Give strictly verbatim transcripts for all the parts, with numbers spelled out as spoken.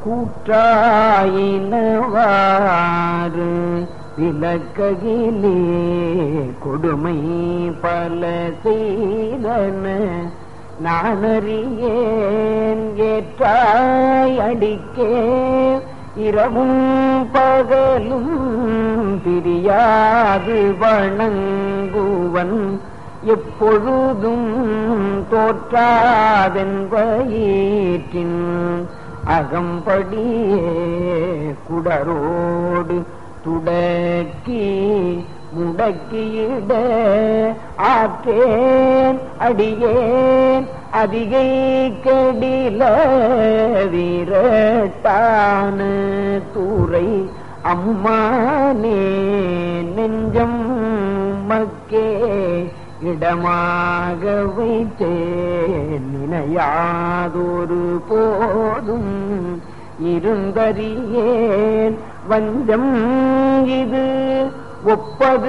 கூற்றாயினவாறு விலக்ககிலே கொடுமை பல செய்தன நானறியேன் ஏற்றாய் அடிக்கே இரவும் பகலும் பிரியாது வணங்குவன் எப்பொழுதும் தோற்றாதென் வயிற்றின் அகம்படியே குடரோடு துடக்கி முடக்கியிட ஆற்றேன் அடியேன் அதிகை கெடில வீரட்டான தூரை அம்மானே நெஞ்சம் மக்கே இடமாக வைத்தேன் நினையாதொரு போதும் இருந்தறியேன் வஞ்சம் இது ஒப்பது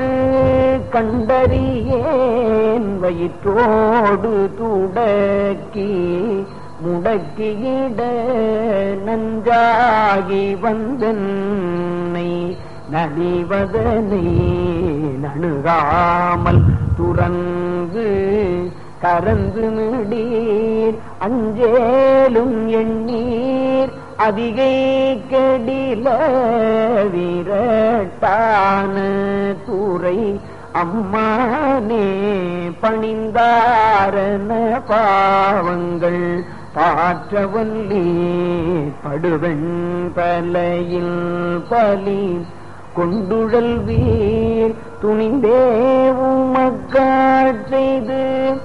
கண்டறியேன் வயிற்றோடு துடக்கி முடக்கியிட நஞ்சாகி வந்தன்னை நலிவதனை நணுகாமல் துறந்து கரந்து நெடீர் அஞ்சேலும் எண்ணீர் அதிகை கெடில வீரட்டான தூரை அம்மானே பணிந்தாரன பாவங்கள் பாற்றவல்லி படுவெண் பலையில் பலி கொண்டுழல் வீர் துணிந்தே உமக்காட் செய்து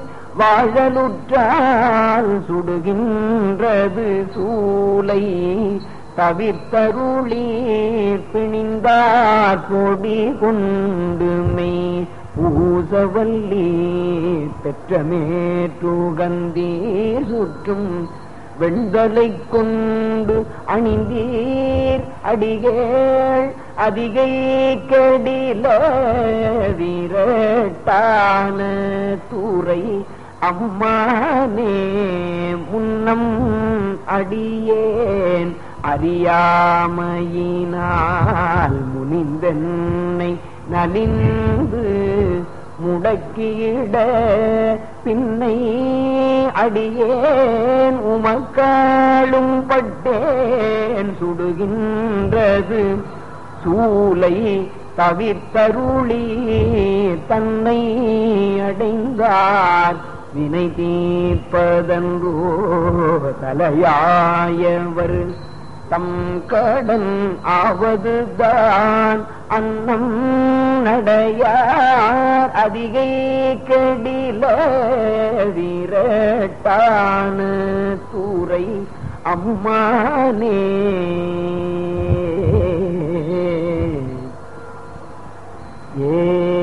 வாழலுற்றால் சுடுகின்றது சூலை தவிர்த்தருளீர் பிணிந்தார் பொடி கொண்டுமை பூசவல்லீர் பெற்றமேற்றுகந்தீர் சுற்றும் வெண்தலை கொண்டு அணிந்தீர் அடிகேள் அதிகை கெடில வீரட்டான தூரை அம்மானே முன்னம் அடியேன் அறியாமையினால் முனிந்தென்னை நலிந்து முடக்கியிட பின்னை அடியேன் உமக்காளும் பட்டேன் சுடுகின்றது சூலை தவிர்த்தருளி தன்னை அடைந்தார் வினை தீர்ப்பதன்றோ தலையாயவர் தம் கடன் ஆவதுதான் அன்னம் நடையார் அதிகை கெடில வீரட்டான தூரை அம்மானே ஏ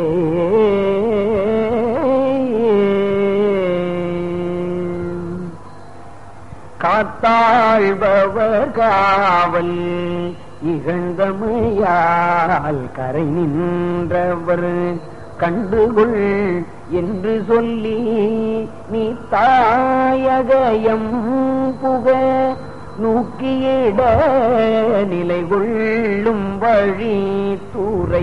காத்தாழ்பவர் காவல் இகழ்ந்தமையால் கரை நின்றவர் கண்டுகொள் என்று சொல்லி நீ தாயகயம் புக நூக்கியிட நிலை கொள்ளும் வழி தூரை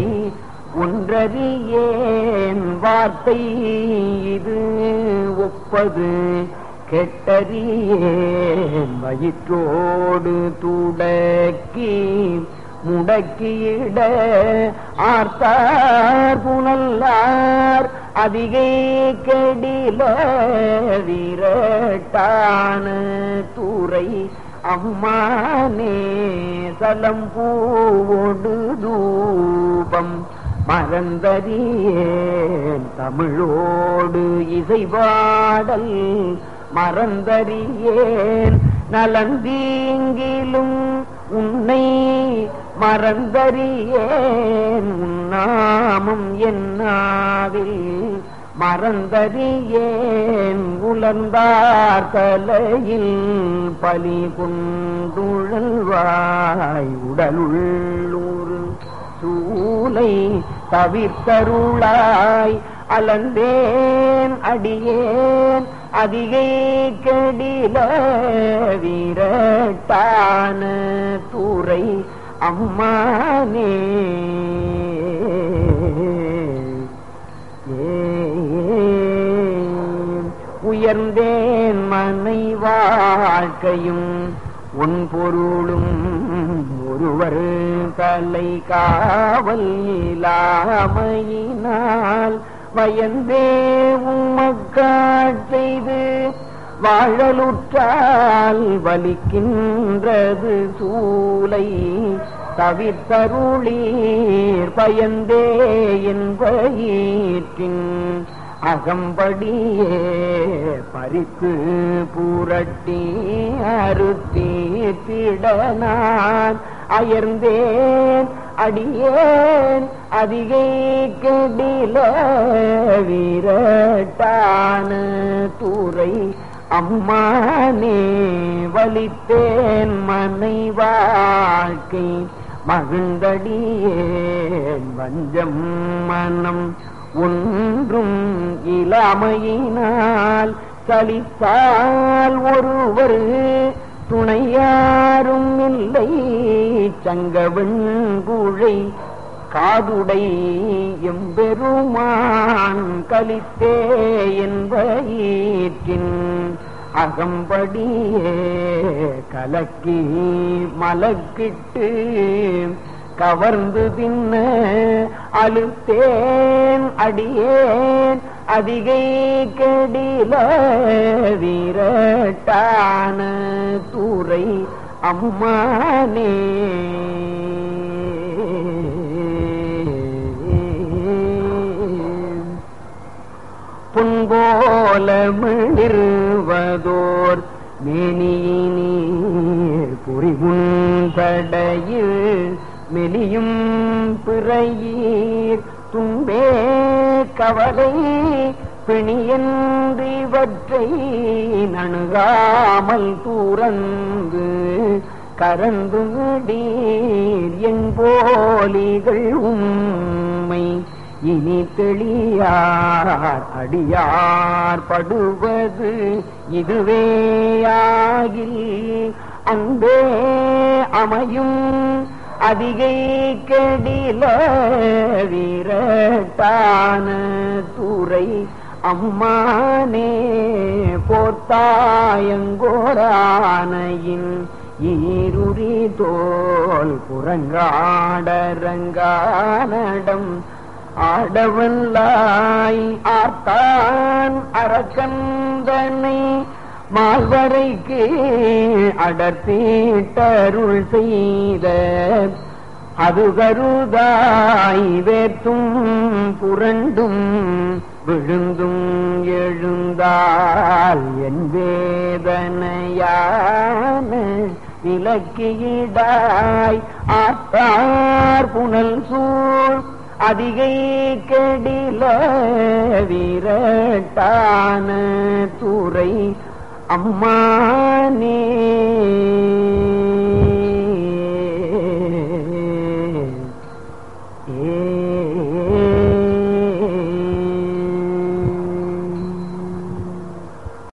ஒன்றறியேன் வார்த்தை இது ஒப்பது கெட்டறியேன் வயிற்றோடு துடக்கி முடக்கியிட ஆர்த்தார் புனல்லார் அதிகை கெடில வீரட்டான தூரை அம்மானே சலம் பூவோடு தூபம் மறந்தறியேன் தமிழோடு இசைபாடல் மறந்தறியேன் நலந்தீங்கிலும் உன்னை மறந்தறியேன் உன்னாமம் என்னாவில் மறந்தறியேன் உலர்ந்தார் தலையில் பலி கொண்டுழல்வாய் உடலுள்ளூர் சூலை தவிர்த்தருளாய் அலந்தேன் அடியேன் அதிகை கெடில வீரட்டான விரட்டான தூரை அம்மானே. உயர்ந்தேன் மனை வாழ்க்கையும் உன் பொருளும் ஒருவர் தலை காவல் இல்லாமையினால் வயந்தே உம்மக்காட் செய்து வாழலுற்றால் வலிக்கின்றது சூலை தவிர்த்தருளீர் பயந்தே என்பயிற்றின் அகம்படியே பறித்து புரட்டி அறுத்தீர்த்திடனான் அயர்ந்தேன் அடியேன் அதிகை கெடில விரட்டான தூரை அம்மானே. வலித்தேன் மனை வாழ்க்கை மகிழ்ந்தடியேன் வஞ்சம் மனம் ஒன்றும் இளமையினால் சலித்தால் ஒருவர் துணையாரும் இல்லை சங்கவெண்குழை காதுடை எம்பெருமான் கலித்தே என்பயிற்றின் அகம்படியே கலக்கி மலக்கிட்டு கவர்ந்து தின்ன அழுத்தேன் அடியேன் அதிகை கெடில விரட்டான தூரை அம்மானே. புன்போல மிளிர்வதோர் மேனியினீர் புரிவுந்தடையில் மெலியும் பிறையீர் தும்பே கவலை பிணியன்றிவற்றை நணுகாமல் தூரந்து கரந்து விடீர் என்போலிகள் உம்மை இனி தெளியார் அடியார் படுவது இதுவேயாகில் அன்பே அமையும் அதிகை கெடில விரட்டான தூரை அம்மானே. போர்த்தாயங்கோரானையின் ஈருரி தோல் புறங்காடரங்கானடம் ஆடவல்லாய் ஆர்த்தான் அரக்கந்தனை மால்வரைக்கு அடர்த்தீட்டருள் செய்த அது கருதாய் வேத்தும் புரண்டும் விழுந்தும் எழுந்தால் என் வேதனையான விலக்கியிடாய் ஆத்தார் புனல் சூழ் அதிகை கெடில விரட்டான தூரை அம்மானே.